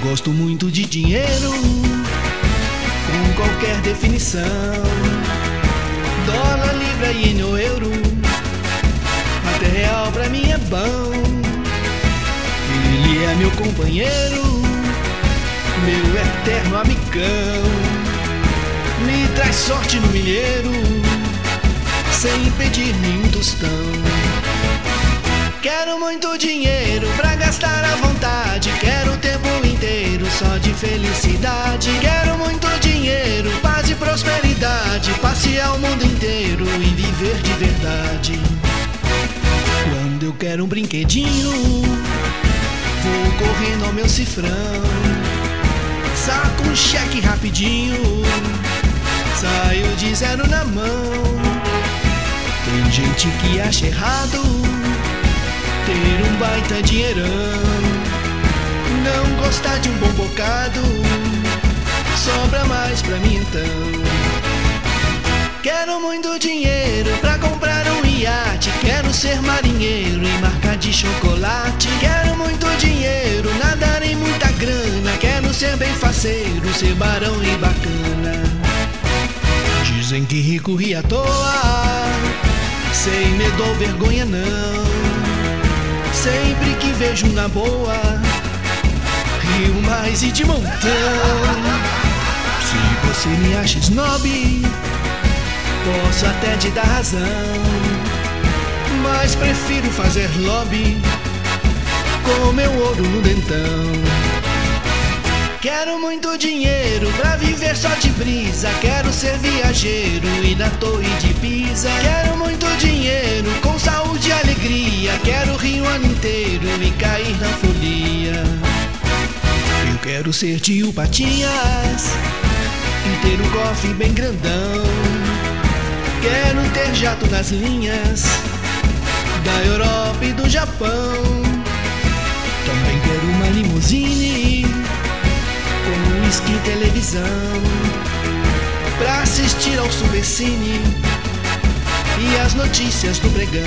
Gosto muito de dinheiro, com qualquer definição. Dólar, libra, iene ou euro, até real pra mim é bom. Ele é meu companheiro, meu eterno amigão. Me traz sorte no milheiro, sem pedir nenhum tostão. Quero muito dinheiro pra gastar à vontade. Quero o tempo inteiro só de felicidade. Quero muito dinheiro, paz e prosperidade. Passear o mundo inteiro e viver de verdade. Quando eu quero um brinquedinho, vou correndo ao meu cifrão. Saco um cheque rapidinho, saio de zero na mão. Tem gente que acha errado ter um baita dinheirão, não gostar de um bom bocado, sobra mais pra mim então. Quero muito dinheiro pra comprar um iate. Quero ser marinheiro em marca de chocolate. Quero muito dinheiro, nadar em muita grana. Quero ser bem faceiro, ser barão e bacana. Dizem que rico ri à toa, sem medo ou vergonha não. Sempre que vejo na boa, rio mais e de montão. Se você me acha snob, posso até te dar razão, mas prefiro fazer lobby com meu ouro no dentão. Quero muito dinheiro pra viver só de brisa. Quero ser viajeiro e na Torre de Pisa. Quero muito dinheiro com saúde e alegria. Quero rir o ano inteiro e cair na folia. Eu quero ser tio Patinhas e ter um cofre bem grandão. Quero ter jato nas linhas da Europa e do Japão. Também quero uma limusine com whisky e televisão, pra assistir ao Supercine e as notícias do pregão.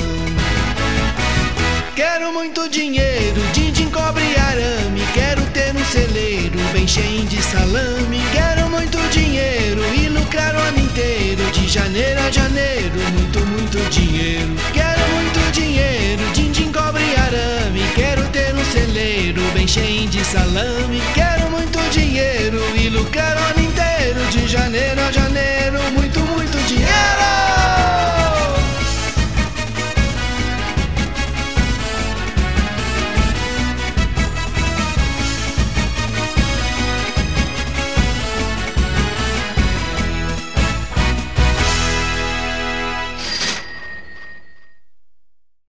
Quero muito dinheiro, din-din, cobre e arame. Quero ter um celeiro bem cheio de salame. Quero muito dinheiro e lucrar o ano inteiro, de janeiro a janeiro, muito, muito dinheiro. Quero muito dinheiro, din-din, cobre e arame. Quero ter um celeiro bem cheio de salame.